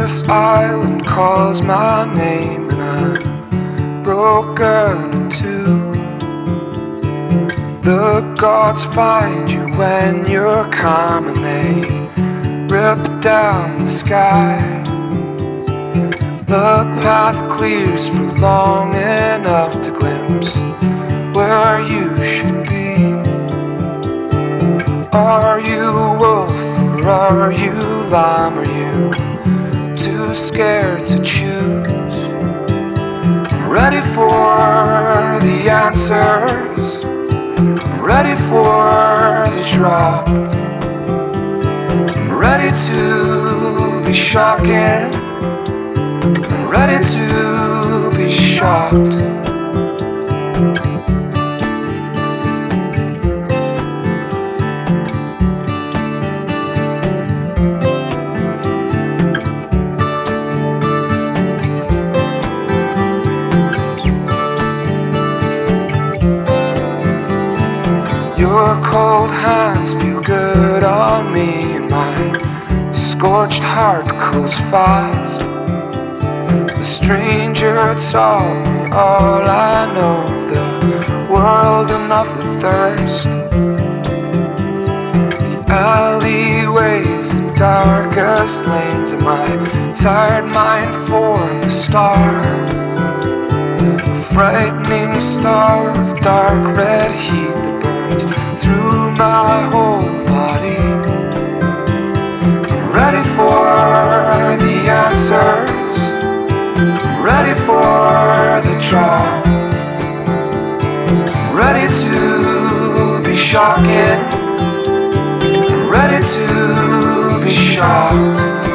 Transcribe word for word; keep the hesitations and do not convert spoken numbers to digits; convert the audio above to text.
this island calls my name, and I'm broken in two. The gods find you when you're calm, and they rip down the sky. The path clears for long enough to glimpse where you should be. Are you wolf or are you lamb? Are you too scared to choose? I'm ready for the answers, I'm ready for the drop. I'm ready to be shocking, I'm ready to be shocked. Your cold hands feel good on me, and my scorched heart cools fast. The stranger taught me all I know of the world and of the thirst. The alleyways and darkest lanes of my tired mind form a star, a frightening star of dark red heat that burns through my whole body. I'm ready for the answers, I'm ready for the drop. I'm ready to be shocking, I'm ready to be shocked.